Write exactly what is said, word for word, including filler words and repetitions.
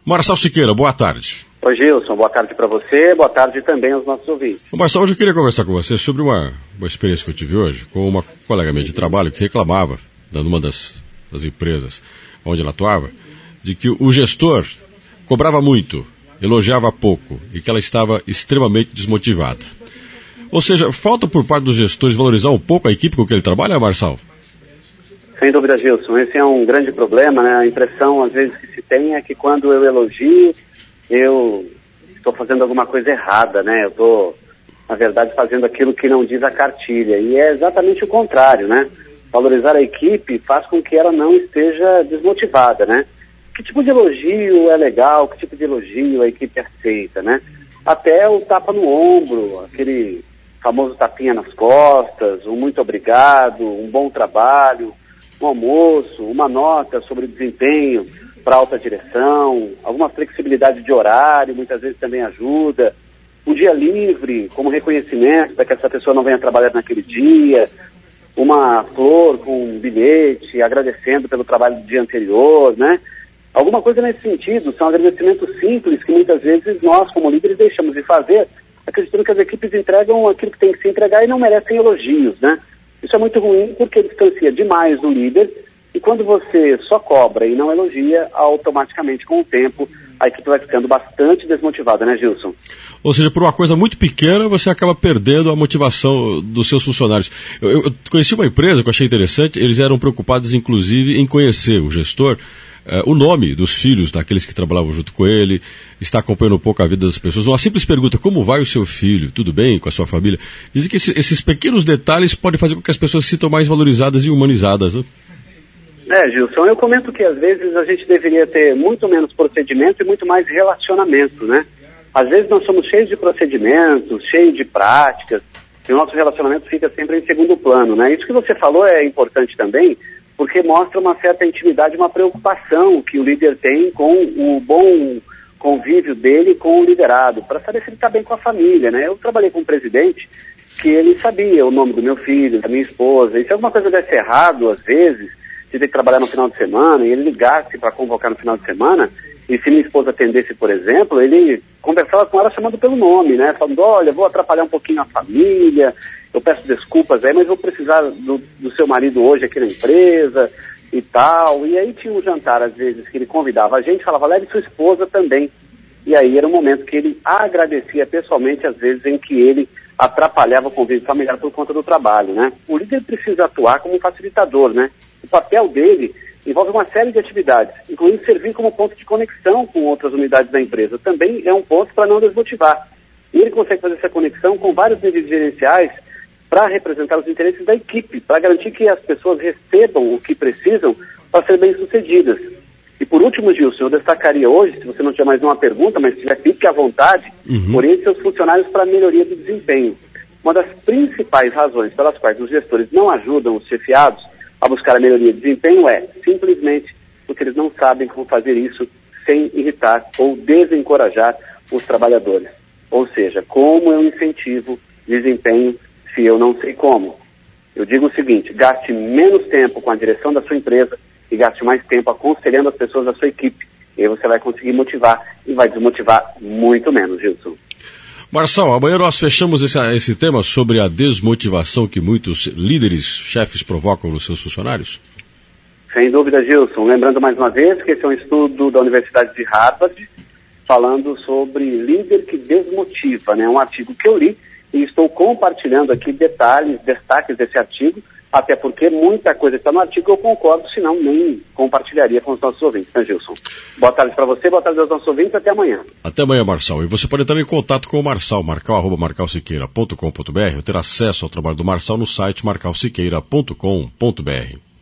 Marçal Siqueira, boa tarde. Oi, Gilson, boa tarde para você, boa tarde também aos nossos ouvintes. Marçal, hoje eu queria conversar com você sobre uma, uma experiência que eu tive hoje com uma colega minha de trabalho que reclamava, numa das, das empresas onde ela atuava, de que o gestor cobrava muito, elogiava pouco e que ela estava extremamente desmotivada. Ou seja, falta por parte dos gestores valorizar um pouco a equipe com que ele trabalha, Marçal? Sem dúvida, Gilson, esse é um grande problema, né? A impressão, às vezes, que se tem é que quando eu elogio, eu estou fazendo alguma coisa errada, né? Eu estou, na verdade, fazendo aquilo que não diz a cartilha. E é exatamente o contrário, né? Valorizar a equipe faz com que ela não esteja desmotivada, né? Que tipo de elogio é legal, que tipo de elogio a equipe aceita, né? Até o tapa no ombro, aquele famoso tapinha nas costas, um muito obrigado, um bom trabalho, um almoço, uma nota sobre desempenho para alta direção, alguma flexibilidade de horário, muitas vezes também ajuda, um dia livre como reconhecimento para que essa pessoa não venha trabalhar naquele dia, uma flor com um bilhete agradecendo pelo trabalho do dia anterior, né? Alguma coisa nesse sentido, são agradecimentos simples que muitas vezes nós, como líderes, deixamos de fazer, acreditando que as equipes entregam aquilo que tem que se entregar e não merecem elogios, né? Isso é muito ruim porque distancia demais do líder e quando você só cobra e não elogia, automaticamente com o tempo a equipe vai ficando bastante desmotivada, né, Gilson? Ou seja, por uma coisa muito pequena você acaba perdendo a motivação dos seus funcionários. Eu, eu conheci uma empresa que eu achei interessante, eles eram preocupados inclusive em conhecer o gestor, Uh, o nome dos filhos daqueles que trabalhavam junto com ele, está acompanhando um pouco a vida das pessoas. Uma simples pergunta, como vai o seu filho? Tudo bem com a sua família? Dizem que esse, esses pequenos detalhes podem fazer com que as pessoas se sintam mais valorizadas e humanizadas, né? É, Gilson, eu comento que às vezes a gente deveria ter muito menos procedimento e muito mais relacionamento, né? Às vezes nós somos cheios de procedimentos, cheios de práticas, e o nosso relacionamento fica sempre em segundo plano, né? Isso que você falou é importante também, porque mostra uma certa intimidade, uma preocupação que o líder tem com o bom convívio dele com o liderado, para saber se ele está bem com a família, né? Eu trabalhei com um presidente que ele sabia o nome do meu filho, da minha esposa, e se alguma coisa desse errado, às vezes, de ter que trabalhar no final de semana, e ele ligasse para convocar no final de semana, e se minha esposa atendesse, por exemplo, ele conversava com ela chamando pelo nome, né? Falando, olha, vou atrapalhar um pouquinho a família, eu peço desculpas aí, mas vou precisar do, do seu marido hoje aqui na empresa e tal. E aí tinha um jantar, às vezes, que ele convidava a gente, falava, leve sua esposa também. E aí era um momento que ele agradecia pessoalmente, às vezes, em que ele atrapalhava o convívio familiar por conta do trabalho, né? O líder precisa atuar como um facilitador, né? O papel dele envolve uma série de atividades, incluindo servir como ponto de conexão com outras unidades da empresa. Também é um ponto para não desmotivar. E ele consegue fazer essa conexão com vários níveis gerenciais para representar os interesses da equipe, para garantir que as pessoas recebam o que precisam para ser bem-sucedidas. E por último, Gilson, eu destacaria hoje, se você não tiver mais nenhuma pergunta, mas se tiver, fique à vontade, uhum. oriente seus funcionários para a melhoria do desempenho. Uma das principais razões pelas quais os gestores não ajudam os chefiados a buscar a melhoria de desempenho é simplesmente porque eles não sabem como fazer isso sem irritar ou desencorajar os trabalhadores. Ou seja, como eu incentivo desempenho se eu não sei como? Eu digo o seguinte, gaste menos tempo com a direção da sua empresa e gaste mais tempo aconselhando as pessoas da sua equipe. E aí você vai conseguir motivar e vai desmotivar muito menos, Gilson. Marçal, amanhã nós fechamos esse, esse tema sobre a desmotivação que muitos líderes, chefes provocam nos seus funcionários? Sem dúvida, Gilson. Lembrando mais uma vez que esse é um estudo da Universidade de Harvard falando sobre líder que desmotiva, né? Um artigo que eu li e estou compartilhando aqui detalhes, destaques desse artigo, até porque muita coisa está no artigo eu concordo, senão nem compartilharia com os nossos ouvintes, né, Gilson? Boa tarde para você, boa tarde aos nossos ouvintes, até amanhã. Até amanhã, Marçal. E você pode entrar em contato com o Marçal, marcal arroba marcal siqueira ponto com ponto br, ou ter acesso ao trabalho do Marçal no site marcal siqueira ponto com ponto br.